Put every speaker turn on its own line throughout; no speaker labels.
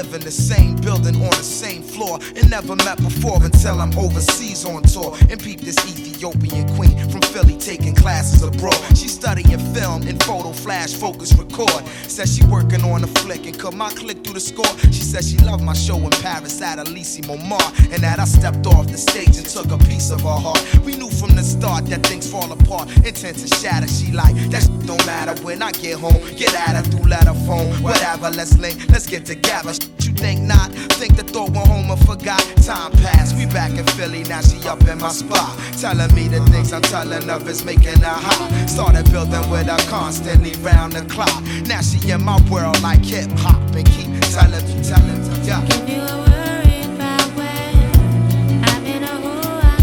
live in the same building on the same floor and never met before until I'm overseas on tour and peep this Ethiopian queen from Philly taking classes abroad. She studying film and photo flash focus record. Says she working on a flick and cut my click through the score. She said she loved my show in Paris at Elysée Montmartre and that I stepped off the stage and took a piece of her heart. We knew from the start that things fall apart, intent to shatter. She like, that shit don't matter when I get home. Get at her through letter phone, whatever, let's link, let's get together. You think not? Think the thought went home and forgot. Time passed, we back in Philly, now she up in my spot, telling me the things I'm telling her is making her hot. Started building with her constantly round the clock. Now she in my world like hip hop and keep telling me, yeah.
If you were worried about where I've been or who I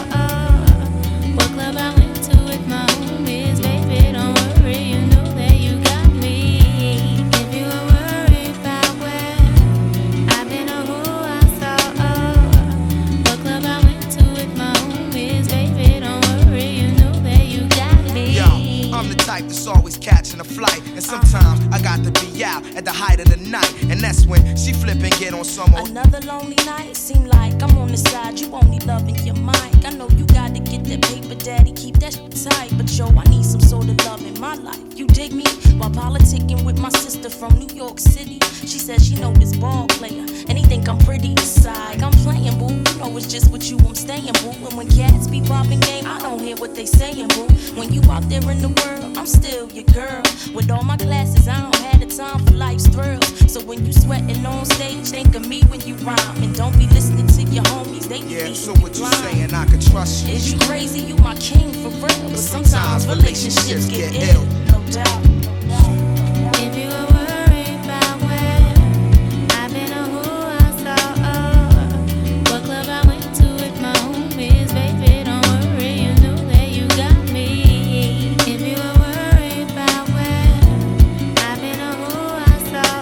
saw, what club I went to with my homies, baby, don't worry, you know that you got me. If you were worried about where I've been or who I saw, what club I went to with my homies, baby, don't worry, you know that you got me.
Yo, I'm the type that's always catching a flight, and sometimes I got to be out at the height of the night, and that's when she flip and get on some old.
Another lonely night, seem like I'm on the side, you only loving your mic. I know you gotta get that paper, daddy, keep that shit tight, but yo, I need some sort of love in my life. You dig me? While politicking with my sister from New York City, she says she know this ball player, and he think I'm pretty inside. I'm playing, boo, you know it's just with you I'm staying, boo. And when cats be popping game, I don't hear what they saying, boo. When you out there in the world, I'm still your girl. With all my classes, I don't have the time for life's thrills. So when you sweating on stage, think of me when you rhyme, and don't be listening to your homies. They be
Yeah, so what you saying? I can trust you.
Is you crazy? You my king for real. But sometimes relationships get ill, no doubt.
If you were worried about where I've been or who I saw, what club I went to with my homies, baby, don't worry, you know that you got me. If you were worried about where I've been or who I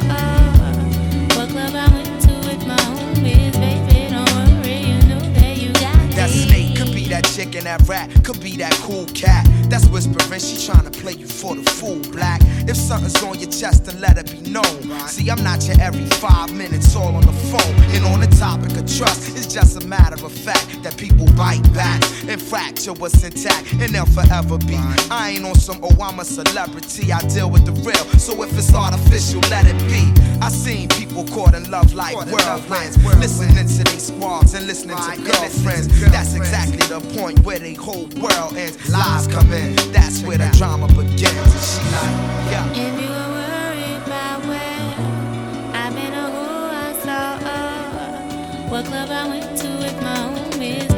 saw, what club I went to with my homies, baby, don't worry, you know that you got me.
That snake could be that chick and that rat, could be that cool cat that's whispering, she tryna play you for the fool, black. If something's on your chest, then let it be known. See, I'm not your every 5 minutes all on the phone. And on the topic of trust, it's just a matter of fact that people bite back and fracture what's intact, and they'll forever be. I ain't on some, oh, I'm a celebrity, I deal with the real. So if it's artificial, let it be. I seen people caught in love like whirlwinds, listening to their squads and listening to girlfriends. That's exactly the point where they whole world ends. Lies come in, that's where the drama begins. And she like, yeah.
If you were worried about where I've been or who I saw, what club I went to with my homies.